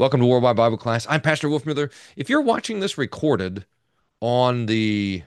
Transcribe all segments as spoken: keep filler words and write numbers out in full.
Welcome to Worldwide Bible Class. I'm Pastor Wolf Miller. If you're watching this recorded on the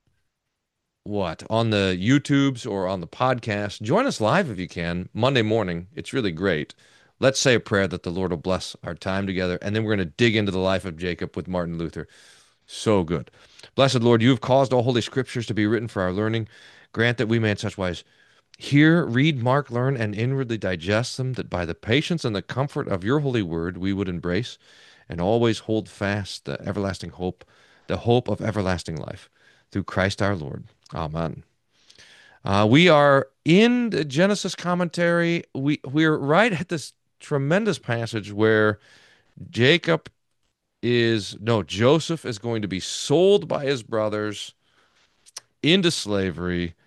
what, on the YouTubes or on the podcast, join us live if you can, Monday morning. It's really great. Let's say a prayer that the Lord will bless our time together, and then we're going to dig into the life of Jacob with Martin Luther. So good. Blessed Lord, you have caused all holy scriptures to be written for our learning. Grant that we may in such wise hear, read, mark, learn, and inwardly digest them, that by the patience and the comfort of your holy word we would embrace and always hold fast the everlasting hope, the hope of everlasting life, through Christ our Lord. Amen. Uh, we are in the Genesis commentary. We we're right at this tremendous passage where Jacob is no Joseph is going to be sold by his brothers into slavery.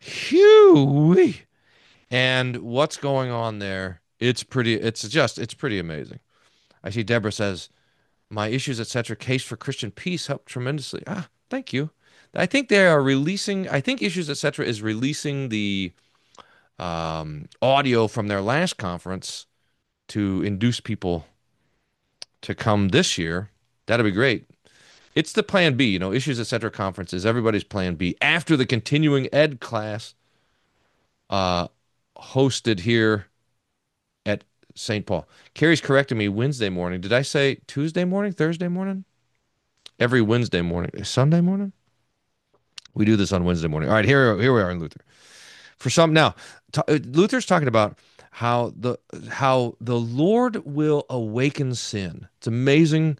Phew. And what's going on there? It's pretty, it's just, it's pretty amazing. I see Deborah says, my issues, et cetera, case for Christian peace helped tremendously. Ah, thank you. I think they are releasing, I think issues, et cetera, is releasing the um, audio from their last conference to induce people to come this year. That'd be great. It's the plan B, you know, issues, et cetera, conferences, everybody's plan B. After the continuing ed class uh, hosted here at Saint Paul. Carrie's correcting me Wednesday morning. Did I say Tuesday morning, Thursday morning? Every Wednesday morning. Sunday morning? We do this on Wednesday morning. All right, here, here we are in Luther. For some now, t- Luther's talking about how the how the Lord will awaken sin. It's an amazing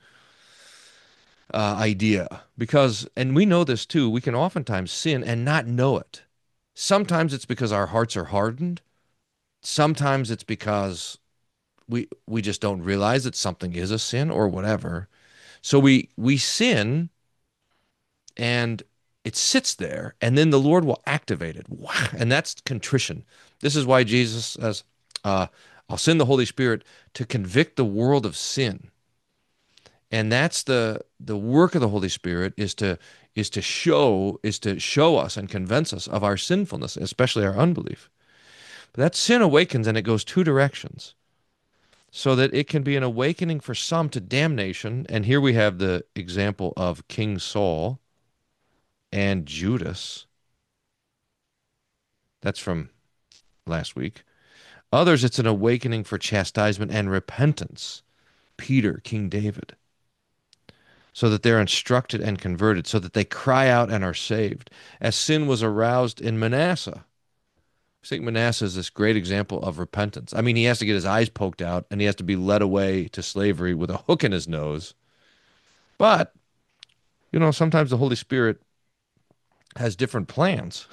uh, idea because, and we know this too. We can oftentimes sin and not know it. Sometimes it's because our hearts are hardened. Sometimes it's because we we just don't realize that something is a sin or whatever. So we we sin and it sits there and then the Lord will activate it. Wow. And that's contrition. This is why Jesus says, uh, I'll send the Holy Spirit to convict the world of sin. And that's the the work of the Holy Spirit is to is to show is to show us and convince us of our sinfulness, especially our unbelief. But that sin awakens and it goes two directions, so that it can be an awakening for some to damnation. And here we have the example of King Saul and Judas. That's from last week. Others, it's an awakening for chastisement and repentance. Peter, King David, so that they're instructed and converted, so that they cry out and are saved. As sin was aroused in Manasseh. I think Manasseh is this great example of repentance. I mean, he has to get his eyes poked out and he has to be led away to slavery with a hook in his nose. But, you know, sometimes the Holy Spirit has different plans.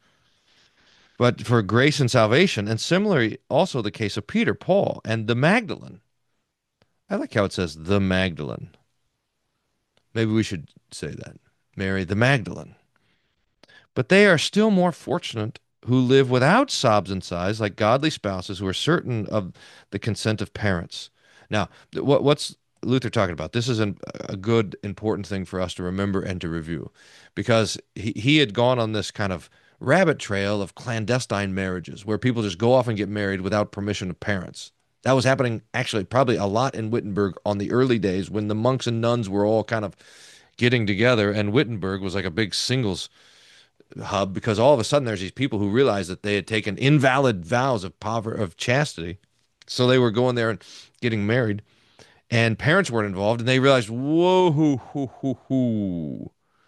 But for grace and salvation, and similarly, also the case of Peter, Paul, and the Magdalene. I like how it says the Magdalene. Maybe we should say that. Mary the Magdalene. But they are still more fortunate who live without sobs and sighs, like godly spouses who are certain of the consent of parents. Now, what, what's Luther talking about? This is an, a good, important thing for us to remember and to review, because he, he had gone on this kind of rabbit trail of clandestine marriages where people just go off and get married without permission of parents. That was happening actually probably a lot in Wittenberg on the early days when the monks and nuns were all kind of getting together, and Wittenberg was like a big singles hub because all of a sudden there's these people who realized that they had taken invalid vows of poverty of chastity, so they were going there and getting married, and parents weren't involved, and they realized, whoa, hoo, hoo, hoo, hoo.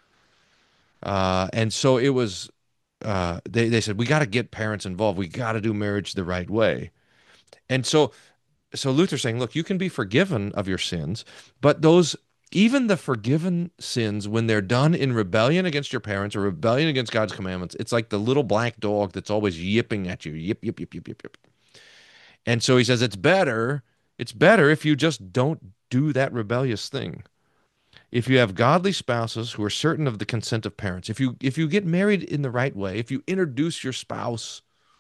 Uh, and so it was. Uh, they they said we got to get parents involved. We got to do marriage the right way, and so so Luther's saying, look, you can be forgiven of your sins, but those even the forgiven sins, when they're done in rebellion against your parents or rebellion against God's commandments, it's like the little black dog that's always yipping at you, yip, yip, yip, yip, yip, yip. And so he says it's better, it's better if you just don't do that rebellious thing. If you have godly spouses who are certain of the consent of parents, if you if you get married in the right way, if you introduce your spouse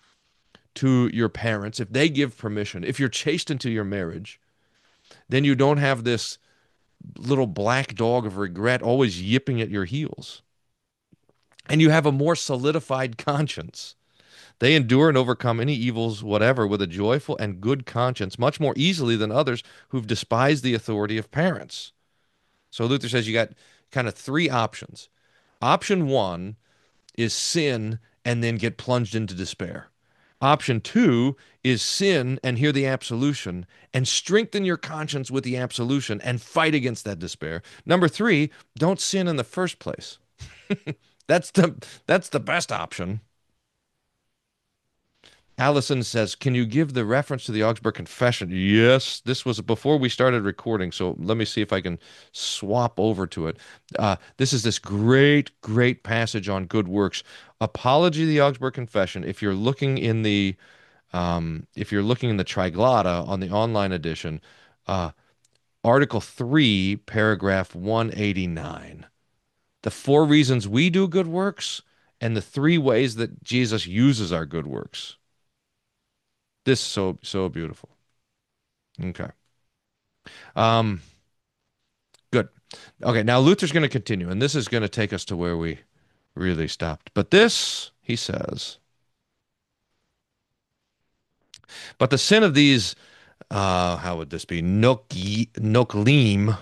to your parents, if they give permission, if you're chaste into your marriage, then you don't have this little black dog of regret always yipping at your heels. And you have a more solidified conscience. They endure and overcome any evils whatever with a joyful and good conscience, much more easily than others who've despised the authority of parents. So Luther says you got kind of three options. Option one is sin and then get plunged into despair. Option two is sin and hear the absolution and strengthen your conscience with the absolution and fight against that despair. Number three, don't sin in the first place. That's the that's the best option. Allison says, "Can you give the reference to the Augsburg Confession?" Yes, this was before we started recording, so let me see if I can swap over to it. Uh, this is this great, great passage on good works. Apology of the Augsburg Confession. If you're looking in the um, if you're looking in the Triglotta on the online edition, uh, Article three, paragraph one eighty-nine. The four reasons we do good works and the three ways that Jesus uses our good works. This is so so beautiful. Okay. Um, good. Okay, now Luther's going to continue, and this is going to take us to where we really stopped. But this, he says, but the sin of these, uh, how would this be? Noki, noklim.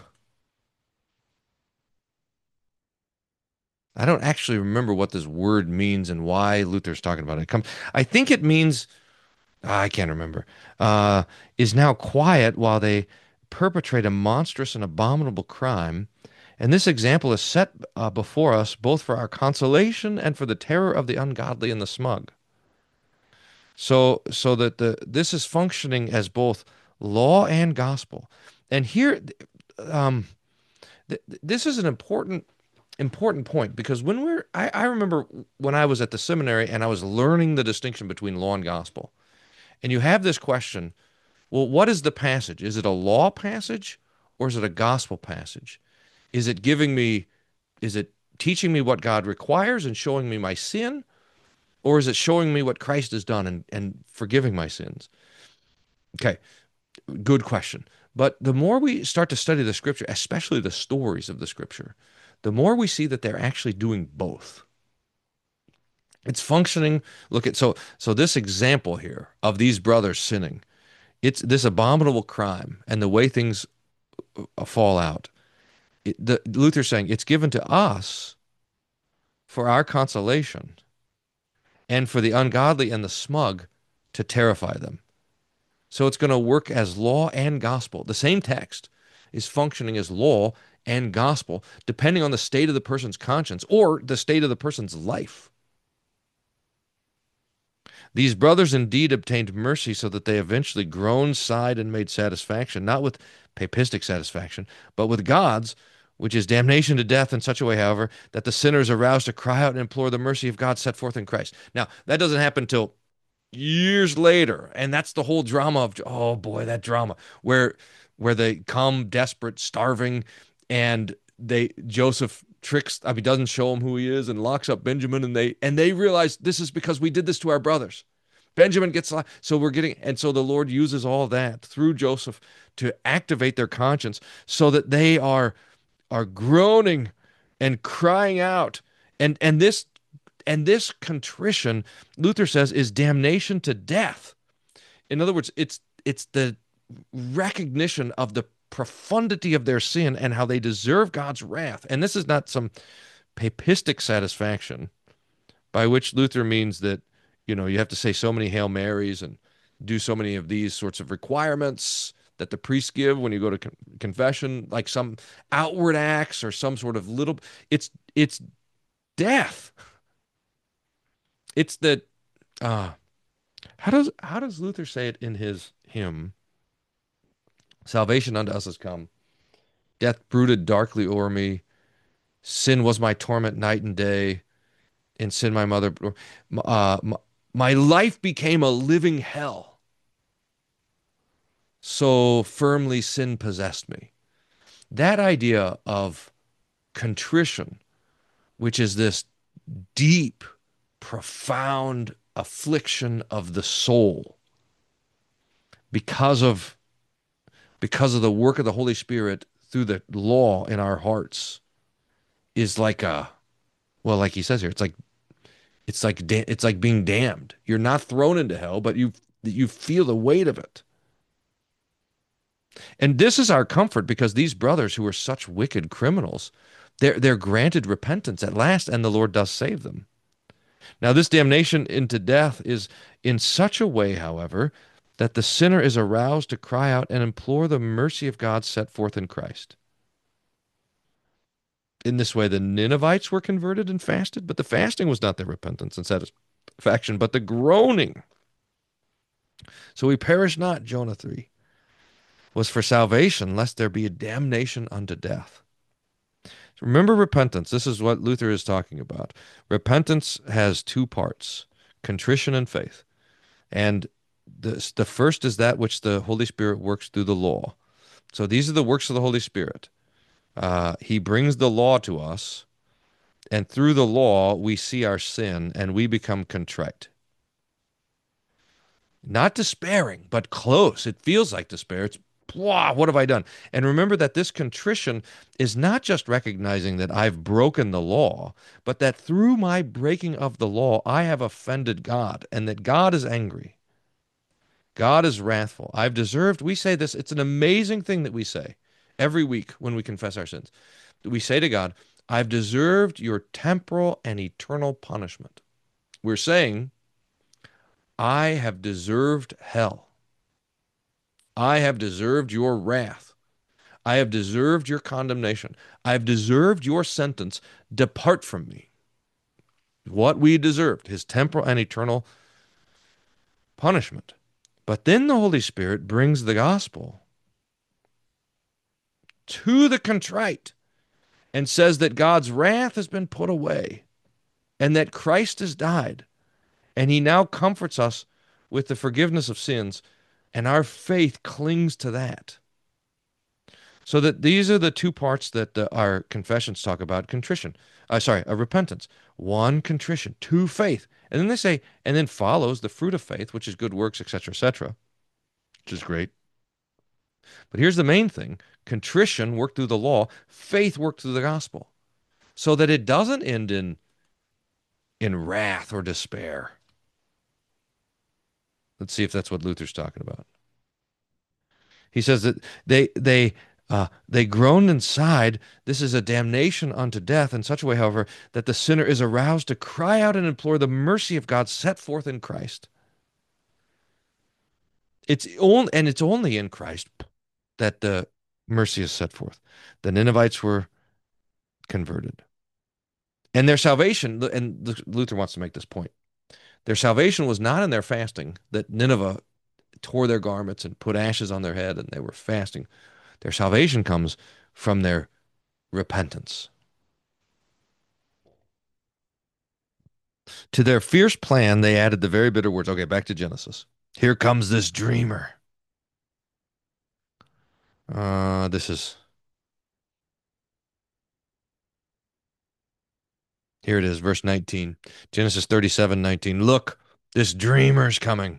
I don't actually remember what this word means and why Luther's talking about it. Come, I think it means ah, I can't remember. Uh, is now quiet while they perpetrate a monstrous and abominable crime. And this example is set uh, before us both for our consolation and for the terror of the ungodly and the smug. So, so that the this is functioning as both law and gospel. And here, um, th this is an important important point because when we're, I, I remember when I was at the seminary and I was learning the distinction between law and gospel, and you have this question, well, what is the passage? Is it a law passage or is it a gospel passage? Is it giving me, is it teaching me what God requires and showing me my sin? Or is it showing me what Christ has done and, and forgiving my sins? Okay, good question. But the more we start to study the scripture, especially the stories of the scripture, the more we see that they're actually doing both. It's functioning. Look at so so this example here of these brothers sinning. It's this abominable crime and the way things uh, fall out. It, the, Luther's saying it's given to us for our consolation and for the ungodly and the smug to terrify them. So it's going to work as law and gospel. The same text is functioning as law and gospel, depending on the state of the person's conscience or the state of the person's life. These brothers indeed obtained mercy so that they eventually groaned, sighed, and made satisfaction, not with papistic satisfaction, but with God's, which is damnation to death in such a way, however, that the sinner is aroused to cry out and implore the mercy of God set forth in Christ. Now, that doesn't happen till years later, and that's the whole drama of, oh boy, that drama, where where they come desperate, starving, and they Joseph tricks, I mean, doesn't show him who he is and locks up Benjamin, and they and they realize this is because we did this to our brothers. Benjamin gets locked, so we're getting, and so the Lord uses all that through Joseph to activate their conscience so that they are are groaning and crying out, and and this and this contrition, Luther says, is damnation to death. In other words, it's it's the recognition of the profundity of their sin and how they deserve God's wrath. And this is not some papistic satisfaction, by which Luther means that, you know, you have to say so many Hail Marys and do so many of these sorts of requirements that the priests give when you go to con confession, like some outward acts or some sort of little, it's it's death. It's that uh how does how does Luther say it in his hymn? Salvation unto us has come. Death brooded darkly o'er me. Sin was my torment night and day. In sin my mother uh my, my life became a living hell. So firmly sin possessed me. That idea of contrition, which is this deep, profound affliction of the soul because of because of the work of the Holy Spirit through the law in our hearts, is like a, well, like he says here, it's like It's like da it's like being damned. You're not thrown into hell, but you you feel the weight of it. And this is our comfort because these brothers who are such wicked criminals, they're they're granted repentance at last, and the Lord does save them. Now, this damnation into death is in such a way, however, that the sinner is aroused to cry out and implore the mercy of God set forth in Christ. In this way, the Ninevites were converted and fasted, but the fasting was not their repentance and satisfaction, but the groaning. So we perish not, Jonah three, was for salvation, lest there be a damnation unto death. So remember repentance. This is what Luther is talking about. Repentance has two parts, contrition and faith. And the, the first is that which the Holy Spirit works through the law. So these are the works of the Holy Spirit. Uh, he brings the law to us, and through the law, we see our sin and we become contrite. Not despairing, but close. It feels like despair. It's, wow, what have I done? And remember that this contrition is not just recognizing that I've broken the law, but that through my breaking of the law, I have offended God and that God is angry. God is wrathful. I've deserved, we say this, it's an amazing thing that we say every week when we confess our sins. We say to God, I've deserved your temporal and eternal punishment. We're saying, I have deserved hell. I have deserved your wrath. I have deserved your condemnation. I have deserved your sentence. Depart from me. What we deserved, his temporal and eternal punishment. But then the Holy Spirit brings the gospel to the contrite and says that God's wrath has been put away and that Christ has died. And he now comforts us with the forgiveness of sins, and our faith clings to that. So that these are the two parts that uh, our confessions talk about contrition. Uh, sorry, uh, repentance. One, contrition. Two, faith. And then they say, and then follows the fruit of faith, which is good works, et cetera, et cetera, which is great. But here's the main thing. Contrition worked through the law. Faith worked through the gospel. So that it doesn't end in, in wrath or despair. Let's see if that's what Luther's talking about. He says that they they uh, they groan inside. This is a damnation unto death in such a way, however, that the sinner is aroused to cry out and implore the mercy of God set forth in Christ. It's only and it's only in Christ that the mercy is set forth. The Ninevites were converted, and their salvation. And Luther wants to make this point. Their salvation was not in their fasting. That Nineveh tore their garments and put ashes on their head, and they were fasting. Their salvation comes from their repentance. To their fierce plan, they added the very bitter words. Okay, back to Genesis. Here comes this dreamer. Uh, this is, here it is, verse nineteen. Genesis thirty-seven nineteen. Look, this dreamer's coming.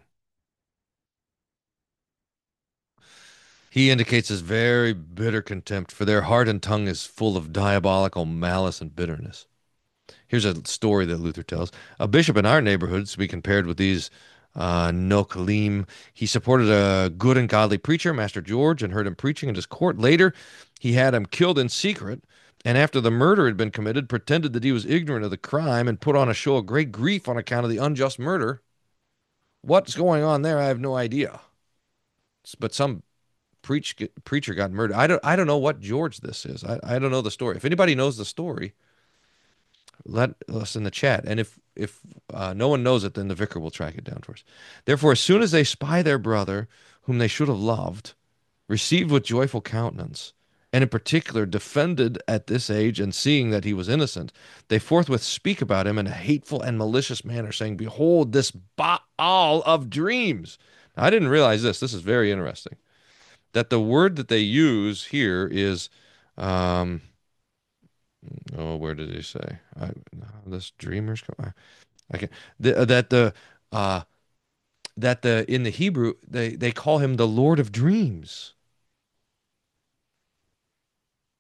He indicates his very bitter contempt, for their heart and tongue is full of diabolical malice and bitterness. Here's a story that Luther tells. A bishop in our neighborhood, to be compared with these uh, Nochalim, he supported a good and godly preacher, Master George, and heard him preaching in his court. Later, he had him killed in secret, and after the murder had been committed, pretended that he was ignorant of the crime and put on a show of great grief on account of the unjust murder. What's going on there? I have no idea. But some preach, preacher got murdered. I don't, I don't know what George this is. I, I don't know the story. If anybody knows the story, let us in the chat. And if if uh, no one knows it, then the vicar will track it down for us. Therefore, as soon as they spy their brother, whom they should have loved, received with joyful countenance, and in particular defended at this age, and seeing that he was innocent, they forthwith speak about him in a hateful and malicious manner, saying, Behold, this Baal of dreams. Now, I didn't realize this. This is very interesting. That the word that they use here is... Um, Oh, where did he say? I, this dreamers. I, I can the, that the uh that the in the Hebrew they they call him the Lord of Dreams,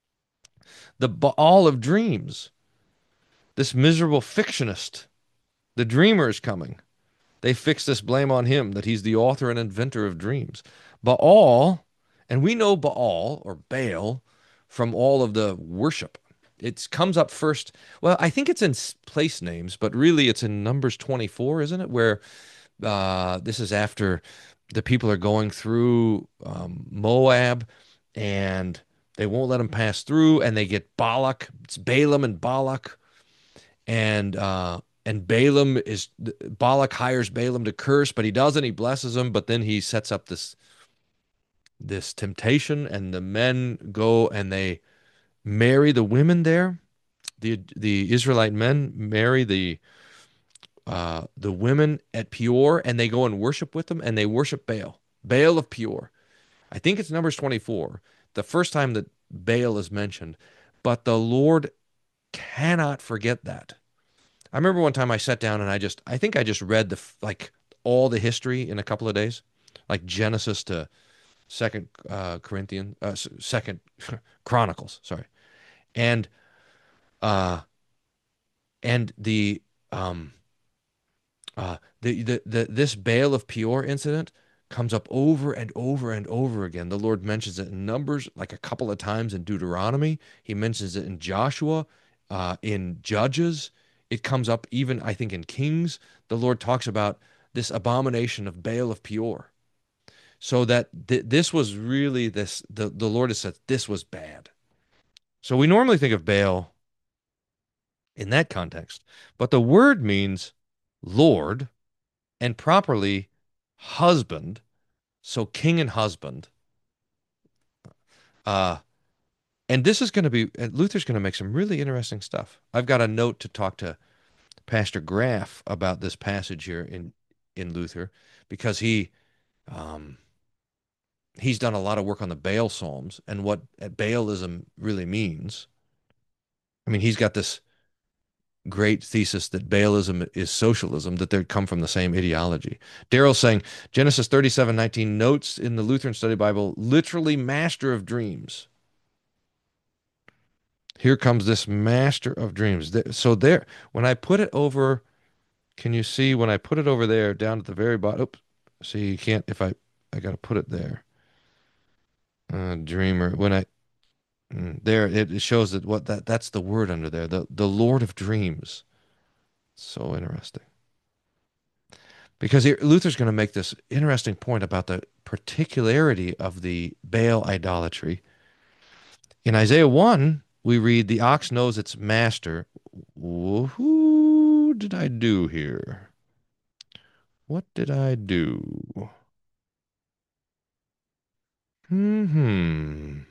the Baal of Dreams, this miserable fictionist. The dreamer is coming. They fix this blame on him that he's the author and inventor of dreams. Baal, and we know Baal or Baal from all of the worship. It comes up first. Well, I think it's in place names, but really it's in Numbers twenty-four, isn't it? Where uh, this is after the people are going through um, Moab and they won't let them pass through, and they get Balak. It's Balaam and Balak, and uh, and Balaam is Balak hires Balaam to curse, but he doesn't. He blesses him, but then he sets up this this temptation, and the men go and they marry the women there. The the Israelite men marry the uh, the women at Peor, and they go and worship with them, and they worship Baal, Baal of Peor. I think it's Numbers twenty-four, the first time that Baal is mentioned, but the Lord cannot forget that. I remember one time I sat down and I just, I think I just read the, like all the history in a couple of days, like Genesis to Second uh, Corinthians, uh, Second Chronicles, sorry. And, uh, and the, um, uh, the, the, the, this Baal of Peor incident comes up over and over and over again. The Lord mentions it in Numbers like a couple of times in Deuteronomy. He mentions it in Joshua, uh, in Judges. It comes up even, I think, in Kings. The Lord talks about this abomination of Baal of Peor. So that th this was really this, the, the Lord has said this was bad. So we normally think of Baal in that context, but the word means Lord and properly husband. So king and husband. Uh, and this is going to be, Luther's going to make some really interesting stuff. I've got a note to talk to Pastor Graff about this passage here in in Luther because he um, he's done a lot of work on the Baal Psalms and what Baalism really means. I mean, he's got this great thesis that Baalism is socialism, that they come from the same ideology. Daryl's saying Genesis thirty-seven nineteen notes in the Lutheran Study Bible, literally master of dreams. Here comes this master of dreams. So there, when I put it over, can you see when I put it over there down at the very bottom? Oops. See, you can't, if I, I got to put it there. Uh, dreamer. When I, mm, there, it, it shows that what that, that's the word under there. The, the Lord of dreams. So interesting. Because here, Luther's going to make this interesting point about the particularity of the Baal idolatry. In Isaiah one, we read, the ox knows its master. Who did I do here? What did I do? Hmm.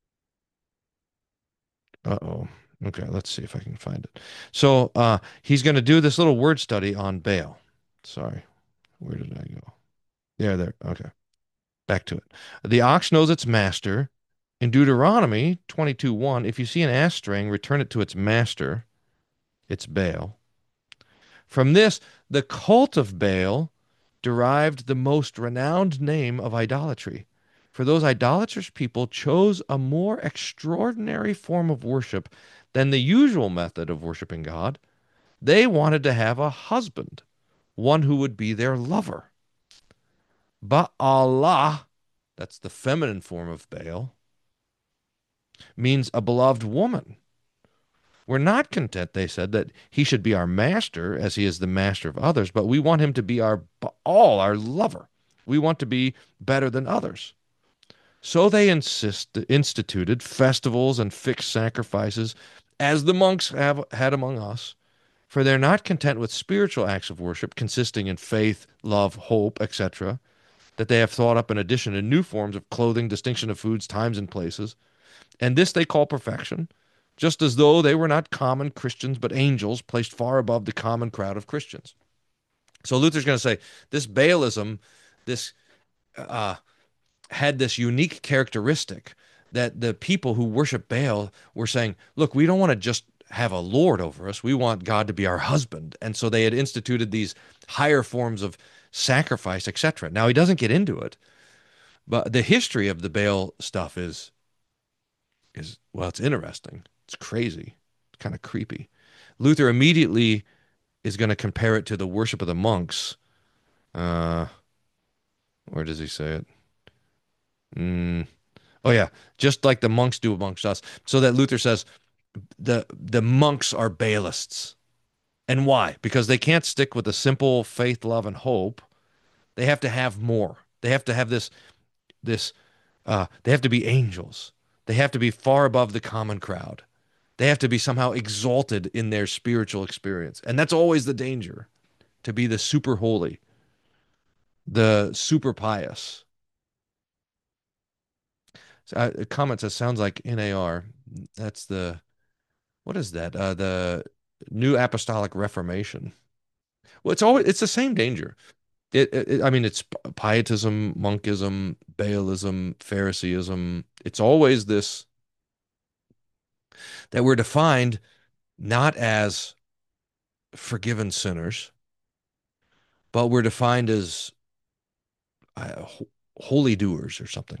Uh-oh. Okay, let's see if I can find it. So uh, he's going to do this little word study on Baal. Sorry. Where did I go? There, there. Okay. Back to it. The ox knows its master. In Deuteronomy twenty-two one, if you see an ass straying, return it to its master. It's Baal. From this, the cult of Baal derived the most renowned name of idolatry. For those idolatrous people chose a more extraordinary form of worship than the usual method of worshiping God. They wanted to have a husband, one who would be their lover. Ba'alah, that's the feminine form of Baal, means a beloved woman. We're not content, they said, that he should be our master as he is the master of others, but we want him to be our all our lover. We want to be better than others. So they insist, instituted festivals and fixed sacrifices, as the monks have had among us, for they're not content with spiritual acts of worship consisting in faith, love, hope, et cetera, that they have thought up in addition to new forms of clothing, distinction of foods, times, and places. And this they call perfection, just as though they were not common Christians, but angels placed far above the common crowd of Christians. So Luther's going to say this Baalism, this uh, had this unique characteristic that the people who worship Baal were saying, look, we don't want to just have a lord over us. We want God to be our husband. And so they had instituted these higher forms of sacrifice, et cetera. Now, he doesn't get into it, but the history of the Baal stuff is, is well, it's interesting. It's crazy. It's kind of creepy. Luther immediately is going to compare it to the worship of the monks. Uh, where does he say it? Mm, oh yeah, just like the monks do amongst us. So that Luther says the the monks are Baalists. And why? Because they can't stick with the simple faith, love, and hope. They have to have more. They have to have this this uh, they have to be angels. They have to be far above the common crowd. They have to be somehow exalted in their spiritual experience. And that's always the danger, to be the super holy, the super pious. So, uh, a comment says sounds like N A R. That's the what is that? Uh, the New Apostolic Reformation. Well, it's always it's the same danger. It, it I mean, it's pietism, monkism, Baalism, Phariseeism. It's always this that we're defined not as forgiven sinners, but we're defined as uh, ho- holy doers or something.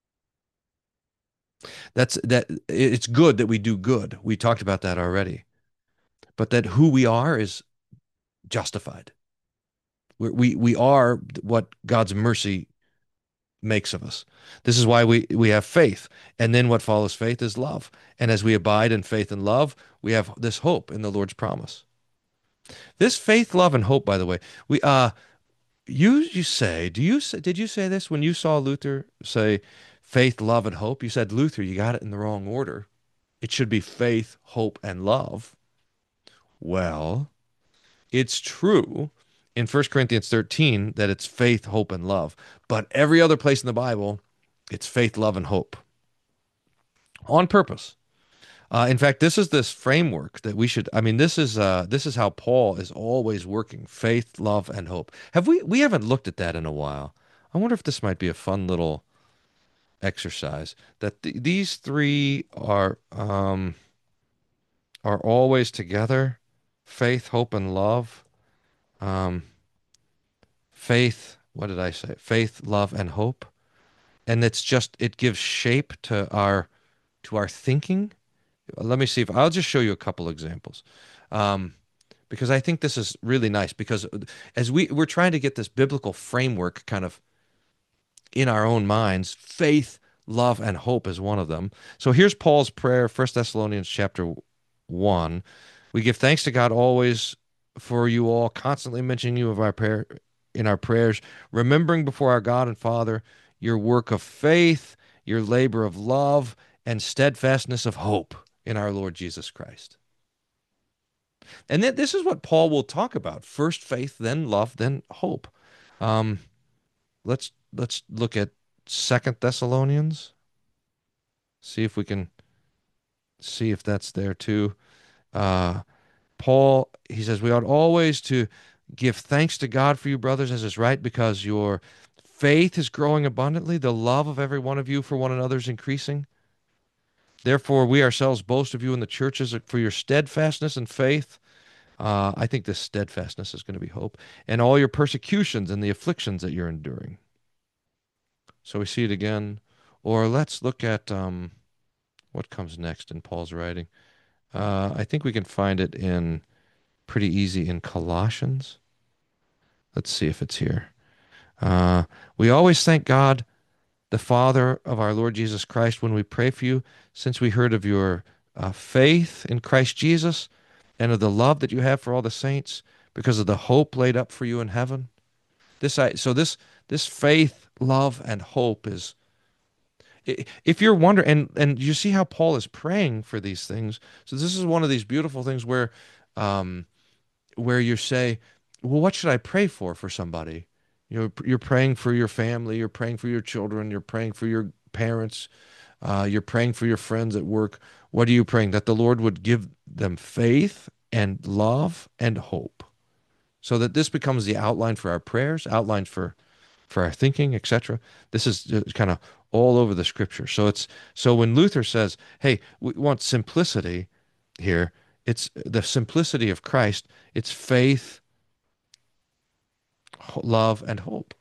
That's that it's good that we do good. We talked about that already. But that who we are is justified. We're, we we are what God's mercy makes of us. This is why we we have faith, and then what follows faith is love. And as we abide in faith and love, we have this hope in the Lord's promise. This faith, love, and hope, by the way, we uh you you say, do you say, did you say this when you saw Luther say faith, love, and hope? You said, Luther, you got it in the wrong order. It should be faith, hope, and love. Well, it's true in First Corinthians thirteen that it's faith, hope, and love. But every other place in the Bible, it's faith, love, and hope on purpose. Uh, in fact, this is this framework that we should. I mean, this is uh, this is how Paul is always working: faith, love, and hope. Have we? We haven't looked at that in a while. I wonder if this might be a fun little exercise. That th these three are um, are always together: faith, hope, and love. Um, faith. What did I say? Faith, love, and hope. And it's just it gives shape to our to our thinking. Let me see if I'll just show you a couple examples. Um, because I think this is really nice because as we we're trying to get this biblical framework kind of in our own minds, faith, love, and hope is one of them. So here's Paul's prayer, First Thessalonians chapter one. We give thanks to God always for you all, constantly mentioning you of our prayer in our prayers, remembering before our God and Father your work of faith, your labor of love, and steadfastness of hope in our Lord Jesus Christ. And then this is what Paul will talk about: first faith, then love, then hope. Um, let's let's look at Second Thessalonians. See if we can see if that's there too. Uh, Paul, he says, we ought always to give thanks to God for you, brothers, as is right, because your faith is growing abundantly, the love of every one of you for one another is increasing. Therefore, we ourselves boast of you in the churches for your steadfastness and faith. Uh, I think this steadfastness is going to be hope, and all your persecutions and the afflictions that you're enduring. So we see it again. Or let's look at um, what comes next in Paul's writing. Uh, I think we can find it in pretty easy in Colossians. Let's see if it's here. Uh, we always thank God, the Father of our Lord Jesus Christ, when we pray for you, since we heard of your uh, faith in Christ Jesus and of the love that you have for all the saints, because of the hope laid up for you in heaven. This I so this this faith, love, and hope is. If you're wondering, and and you see how Paul is praying for these things. So this is one of these beautiful things where, um, where you say, well, what should I pray for for somebody? You know, you're praying for your family, you're praying for your children, you're praying for your parents, uh, you're praying for your friends at work. What are you praying? That the Lord would give them faith and love and hope, so that this becomes the outline for our prayers, outline for for our thinking, et cetera. This is kind of all over the scripture. So it's so when Luther says, "Hey, we want simplicity here," it's the simplicity of Christ. It's faith, love, and hope.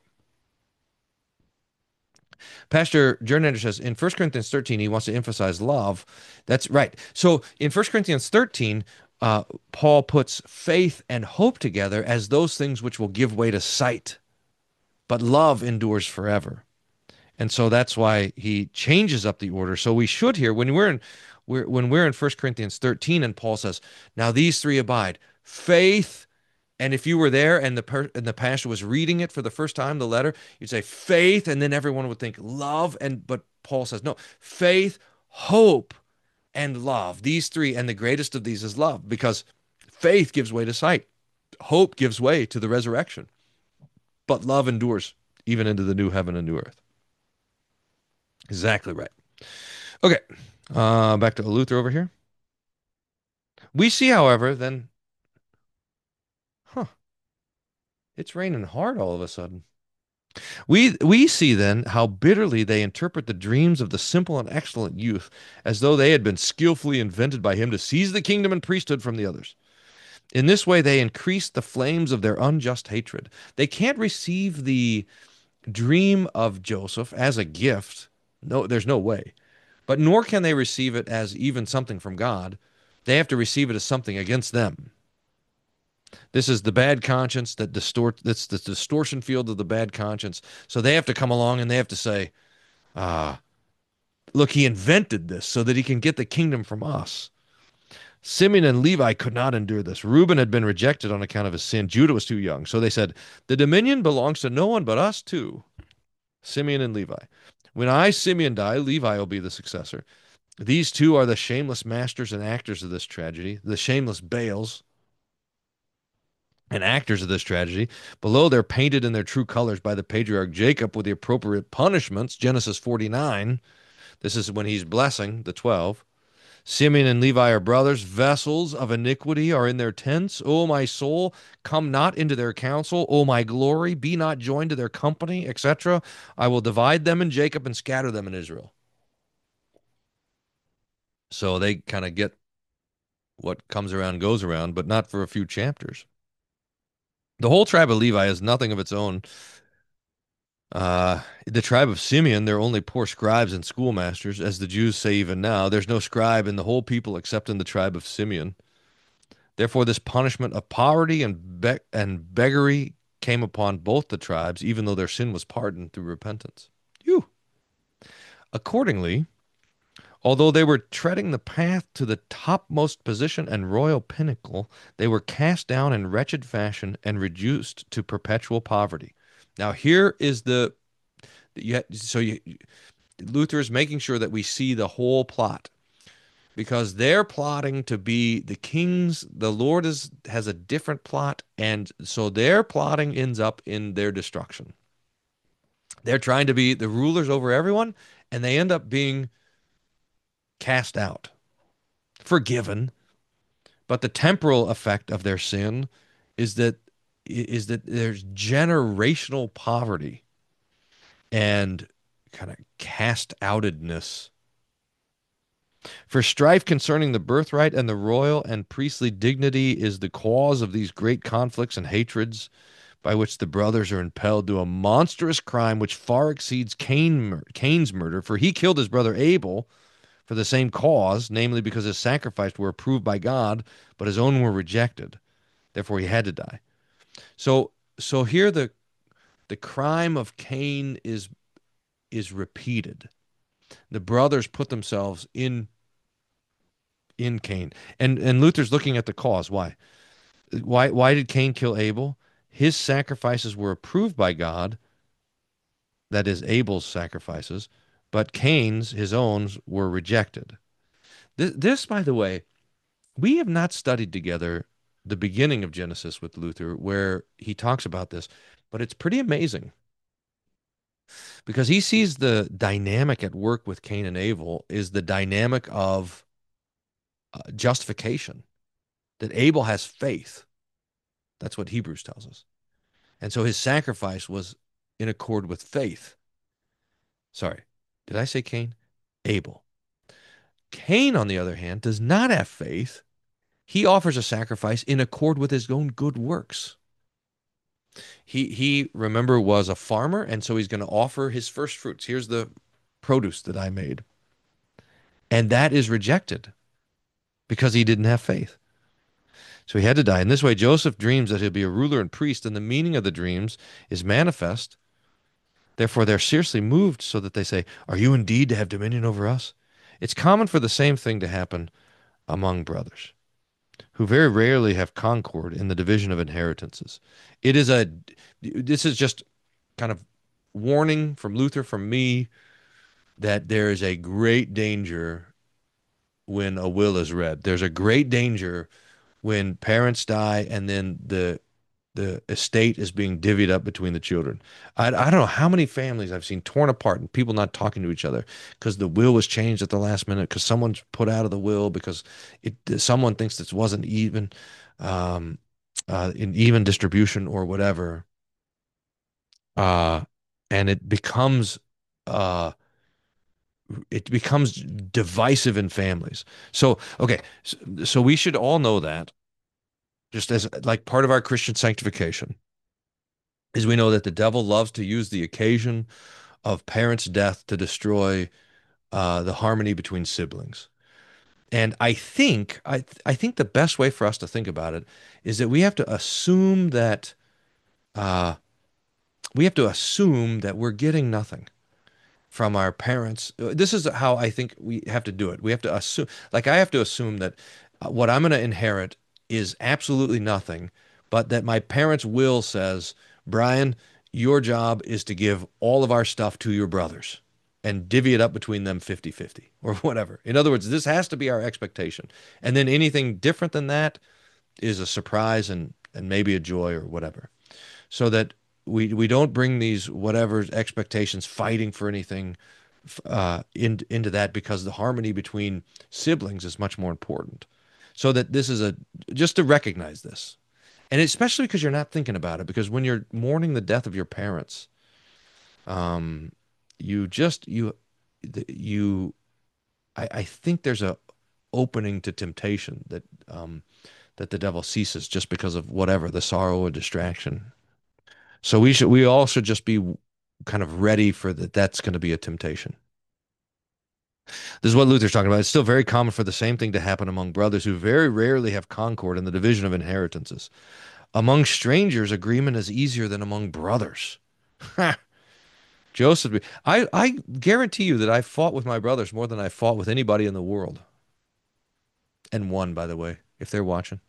Pastor Jordan says in First Corinthians thirteen, he wants to emphasize love. That's right. So in First Corinthians thirteen, uh, Paul puts faith and hope together as those things which will give way to sight, but love endures forever. And so that's why he changes up the order. So we should hear when we're in we're, when we're in First Corinthians thirteen and Paul says, "Now these three abide: faith." And if you were there and the per, and the pastor was reading it for the first time, the letter, you'd say faith, and then everyone would think love. And but Paul says, no, faith, hope, and love. These three, and the greatest of these is love, because faith gives way to sight, hope gives way to the resurrection, but love endures even into the new heaven and new earth. Exactly right. Okay, uh, back to Luther over here. We see, however, then, huh, it's raining hard all of a sudden. We we see then how bitterly they interpret the dreams of the simple and excellent youth, as though they had been skillfully invented by him to seize the kingdom and priesthood from the others. In this way, they increase the flames of their unjust hatred. They can't receive the dream of Joseph as a gift. No, there's no way. But nor can they receive it as even something from God. They have to receive it as something against them. This is the bad conscience that distort. That's the distortion field of the bad conscience. So they have to come along and they have to say, "Ah, look, he invented this so that he can get the kingdom from us." Simeon and Levi could not endure this. Reuben had been rejected on account of his sin. Judah was too young. So they said, "The dominion belongs to no one but us too." Simeon and Levi. When I, Simeon, die, Levi will be the successor. These two are the shameless masters and actors of this tragedy, the shameless Baals and actors of this tragedy. Below, they're painted in their true colors by the patriarch Jacob with the appropriate punishments. Genesis forty-nine. This is when he's blessing the twelve. Simeon and Levi are brothers. Vessels of iniquity are in their tents. O my soul, come not into their counsel. O my glory, be not joined to their company, et cetera. I will divide them in Jacob and scatter them in Israel. So they kind of get what comes around goes around, but not for a few chapters. The whole tribe of Levi has nothing of its own. Uh, the tribe of Simeon, they're only poor scribes and schoolmasters, as the Jews say even now. There's no scribe in the whole people except in the tribe of Simeon. Therefore, this punishment of poverty and be- and beggary came upon both the tribes, even though their sin was pardoned through repentance. Phew. Accordingly, although they were treading the path to the topmost position and royal pinnacle, they were cast down in wretched fashion and reduced to perpetual poverty. Now, here is the you, so you, Luther is making sure that we see the whole plot, because they're plotting to be the kings. The Lord is has a different plot, and so their plotting ends up in their destruction. They're trying to be the rulers over everyone, and they end up being cast out, forgiven. But the temporal effect of their sin is that is that there's generational poverty and kind of cast outedness. For strife concerning the birthright and the royal and priestly dignity is the cause of these great conflicts and hatreds, by which the brothers are impelled to a monstrous crime which far exceeds Cain, Cain's murder. For he killed his brother Abel for the same cause, namely because his sacrifices were approved by God, but his own were rejected. Therefore he had to die. So so here the the crime of Cain is is repeated. The brothers put themselves in in Cain. And and Luther's looking at the cause. Why? Why why did Cain kill Abel? His sacrifices were approved by God, that is Abel's sacrifices, but Cain's, his own, were rejected. This, this, by the way, we have not studied together the beginning of Genesis with Luther, where he talks about this, but it's pretty amazing because he sees the dynamic at work with Cain and Abel is the dynamic of uh, justification, that Abel has faith. That's what Hebrews tells us. And so his sacrifice was in accord with faith. Sorry, did I say Cain? Abel. Cain, on the other hand, does not have faith. He offers a sacrifice in accord with his own good works. He, he remember, was a farmer, and so he's going to offer his first fruits. Here's the produce that I made. And that is rejected because he didn't have faith. So he had to die. In this way, Joseph dreams that he'll be a ruler and priest, and the meaning of the dreams is manifest. Therefore, they're seriously moved so that they say, "Are you indeed to have dominion over us?" It's common for the same thing to happen among brothers, who very rarely have concord in the division of inheritances. It is a, this is just kind of warning from Luther, from me, that there is a great danger when a will is read. There's a great danger when parents die and then the the estate is being divvied up between the children. I, I don't know how many families I've seen torn apart and people not talking to each other because the will was changed at the last minute, because someone's put out of the will because it someone thinks it wasn't even um, uh, in even distribution or whatever, uh, and it becomes uh, it becomes divisive in families. So okay, so, so we should all know that, just as like part of our Christian sanctification, is we know that the devil loves to use the occasion of parents' death to destroy uh, the harmony between siblings. And I think I I think the best way for us to think about it is that we have to assume that uh, we have to assume that we're getting nothing from our parents. This is how I think we have to do it. We have to assume, like I have to assume that uh, what I'm going to inherit is absolutely nothing, but that my parents' will says, Brian, your job is to give all of our stuff to your brothers and divvy it up between them fifty-fifty or whatever. In other words, this has to be our expectation. And then anything different than that is a surprise and and maybe a joy or whatever. So that we we don't bring these whatever expectations fighting for anything uh, in, into that, because the harmony between siblings is much more important. So that this is a, just to recognize this, and especially because you're not thinking about it, because when you're mourning the death of your parents, um, you just you you I, I think there's a opening to temptation that um, that the devil ceases just because of whatever the sorrow or distraction. So we should we all should just be kind of ready for that. That's going to be a temptation. This is what Luther's talking about. It's still very common for the same thing to happen among brothers who very rarely have concord in the division of inheritances. Among strangers, agreement is easier than among brothers. Joseph, I, I guarantee you that I fought with my brothers more than I fought with anybody in the world. And won, by the way, if they're watching.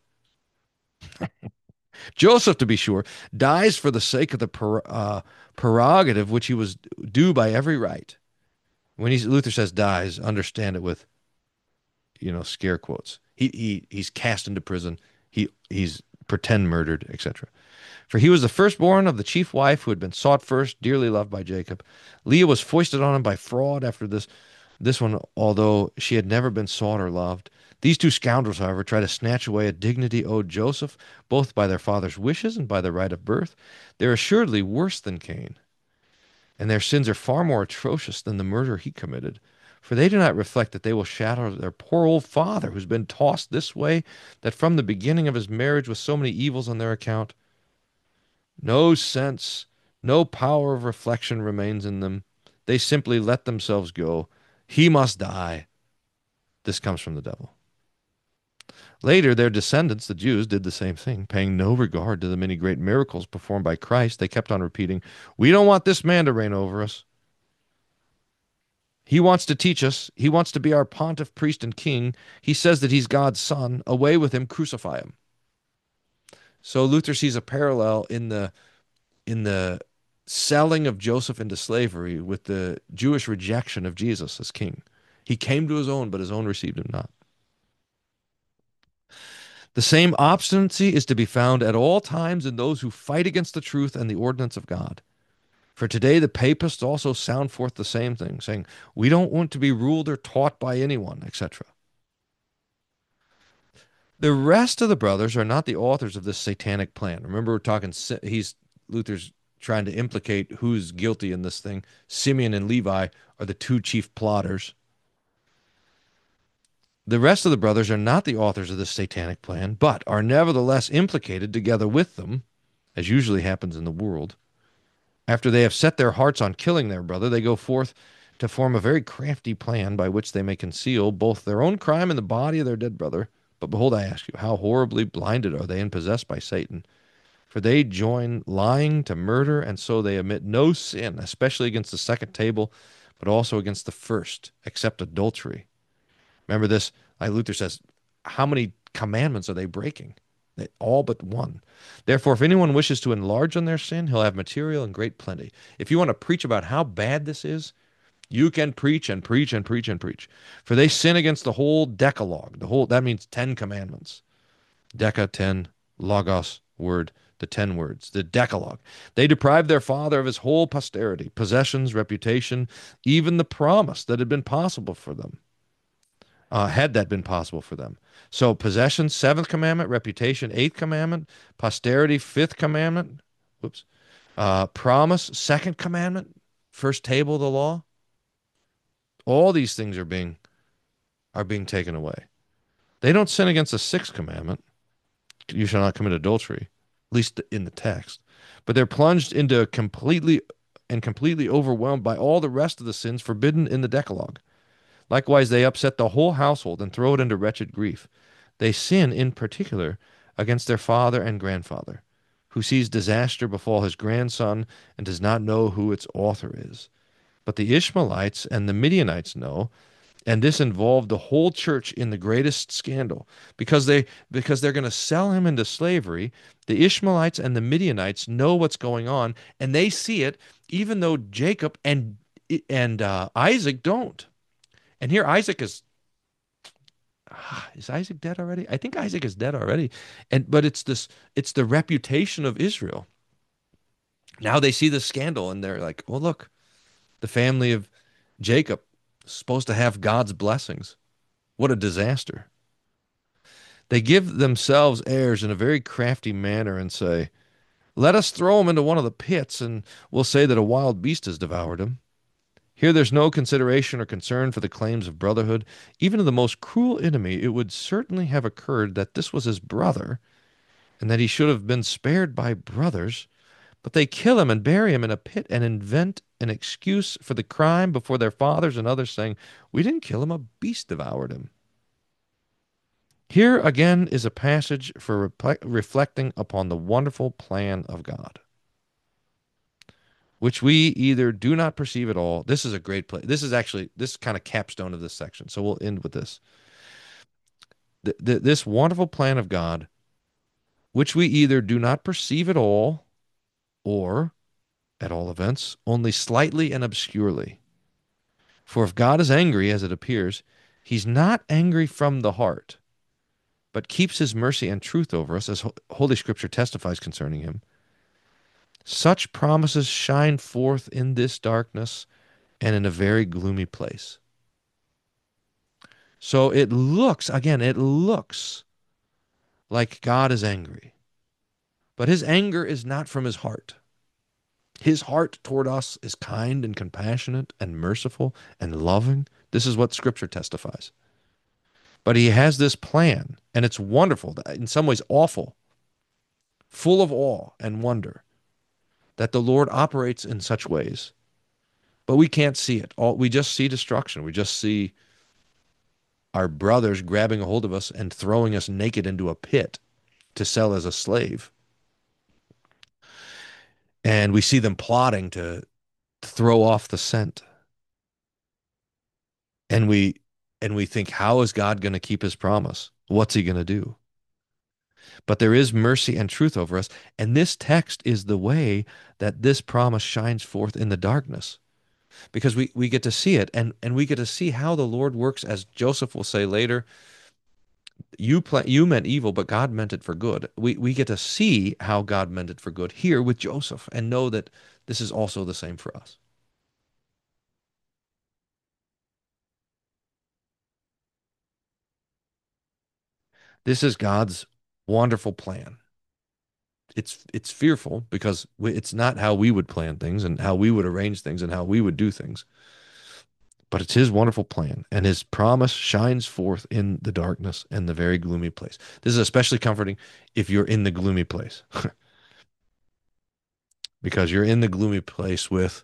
Joseph, to be sure, dies for the sake of the per, uh, prerogative which he was due by every right. When he's, Luther says dies, understand it with, you know, scare quotes. He, he he's cast into prison. He he's pretend murdered, et cetera. For he was the firstborn of the chief wife who had been sought first, dearly loved by Jacob. Leah was foisted on him by fraud after this this one, although she had never been sought or loved. These two scoundrels, however, try to snatch away a dignity owed Joseph, both by their father's wishes and by the right of birth. They're assuredly worse than Cain, and their sins are far more atrocious than the murder he committed. For they do not reflect that they will shatter their poor old father, who's been tossed this way, that from the beginning of his marriage with so many evils on their account, no sense, no power of reflection remains in them. They simply let themselves go. He must die. This comes from the devil. Later, their descendants, the Jews, did the same thing, paying no regard to the many great miracles performed by Christ. They kept on repeating, "We don't want this man to reign over us. He wants to teach us. He wants to be our pontiff, priest, and king. He says that he's God's son. Away with him, crucify him." So Luther sees a parallel in the in the selling of Joseph into slavery with the Jewish rejection of Jesus as king. He came to his own, but his own received him not. The same obstinacy is to be found at all times in those who fight against the truth and the ordinance of God. For today the papists also sound forth the same thing, saying, "We don't want to be ruled or taught by anyone," et cetera. The rest of the brothers are not the authors of this satanic plan. Remember, we're talking, he's Luther's trying to implicate who's guilty in this thing. Simeon and Levi are the two chief plotters. The rest of the brothers are not the authors of this satanic plan, but are nevertheless implicated together with them, as usually happens in the world. After they have set their hearts on killing their brother, they go forth to form a very crafty plan by which they may conceal both their own crime and the body of their dead brother. But behold, I ask you, how horribly blinded are they and possessed by Satan? For they join lying to murder, and so they omit no sin, especially against the second table, but also against the first, except adultery. Remember this, like Luther says, how many commandments are they breaking? They, all but one. Therefore, if anyone wishes to enlarge on their sin, he'll have material in great plenty. If you want to preach about how bad this is, you can preach and preach and preach and preach. For they sin against the whole Decalogue. The whole, that means ten commandments. Deca, ten, logos, word, the ten words, the Decalogue. They deprived their father of his whole posterity, possessions, reputation, even the promise that had been possible for them, uh, had that been possible for them. So possessions, seventh commandment, reputation, eighth commandment, posterity, fifth commandment, whoops, uh, promise, second commandment, first table of the law. All these things are being are being taken away. They don't sin against the sixth commandment, you shall not commit adultery, at least in the text. But they're plunged into completely and completely overwhelmed by all the rest of the sins forbidden in the Decalogue. Likewise, they upset the whole household and throw it into wretched grief. They sin in particular against their father and grandfather, who sees disaster befall his grandson and does not know who its author is. But the Ishmaelites and the Midianites know, and this involved the whole church in the greatest scandal because they because they're going to sell him into slavery. The Ishmaelites and the Midianites know what's going on, and they see it, even though Jacob and and uh, Isaac don't. And here Isaac is is Isaac dead already? I think Isaac is dead already. And but it's this it's the reputation of Israel. Now they see the scandal and they're like, well, look, the family of Jacob is supposed to have God's blessings. What a disaster. They give themselves airs in a very crafty manner and say, let us throw him into one of the pits, and we'll say that a wild beast has devoured him. Here there's no consideration or concern for the claims of brotherhood. Even to the most cruel enemy, it would certainly have occurred that this was his brother, and that he should have been spared by brothers. But they kill him and bury him in a pit and invent an excuse for the crime before their fathers and others, saying, we didn't kill him, a beast devoured him. Here again is a passage for repl- reflecting upon the wonderful plan of God, which we either do not perceive at all. This is a great place. This is actually, this kind of capstone of this section. So we'll end with this. Th- th- this wonderful plan of God, which we either do not perceive at all, or, at all events, only slightly and obscurely. For if God is angry, as it appears, he's not angry from the heart, but keeps his mercy and truth over us, as Holy Scripture testifies concerning him. Such promises shine forth in this darkness and in a very gloomy place. So it looks, again, it looks like God is angry. But his anger is not from his heart. His heart toward us is kind and compassionate and merciful and loving. This is what Scripture testifies. But he has this plan, and it's wonderful, in some ways awful, full of awe and wonder, that the Lord operates in such ways. But we can't see it. All, we just see destruction. We just see our brothers grabbing a hold of us and throwing us naked into a pit to sell as a slave. And we see them plotting to throw off the scent. And we and we think, how is God going to keep his promise? What's he going to do? But there is mercy and truth over us. And this text is the way that this promise shines forth in the darkness. Because we, we get to see it, and, and we get to see how the Lord works, as Joseph will say later. You plan, you meant evil, but God meant it for good. We we get to see how God meant it for good here with Joseph, and know that this is also the same for us. This is God's wonderful plan. It's it's fearful because we, it's not how we would plan things and how we would arrange things and how we would do things. But it's his wonderful plan, and his promise shines forth in the darkness and the very gloomy place. This is especially comforting if you're in the gloomy place, because you're in the gloomy place with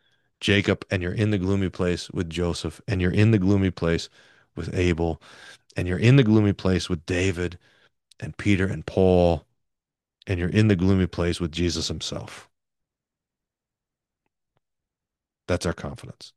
Jacob, and you're in the gloomy place with Joseph, and you're in the gloomy place with Abel, and you're in the gloomy place with David and Peter and Paul, and you're in the gloomy place with Jesus himself. That's our confidence.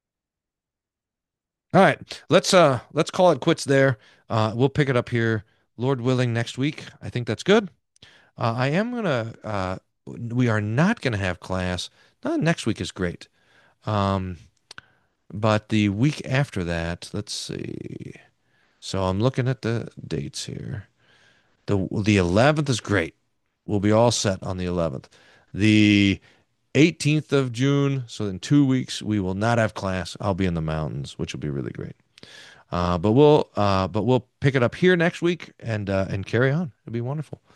All right, let's uh let's call it quits there. Uh, we'll pick it up here, Lord willing, next week. I think that's good. Uh, I am gonna. Uh, we are not gonna have class. No, next week is great. Um, but the week after that, let's see. So I'm looking at the dates here. The the eleventh is great. We'll be all set on the eleventh. The eighteenth of June, so in two weeks, we will not have class. I'll be in the mountains, which will be really great. Uh, but we'll uh, but we'll pick it up here next week and uh, and carry on. It'll be wonderful.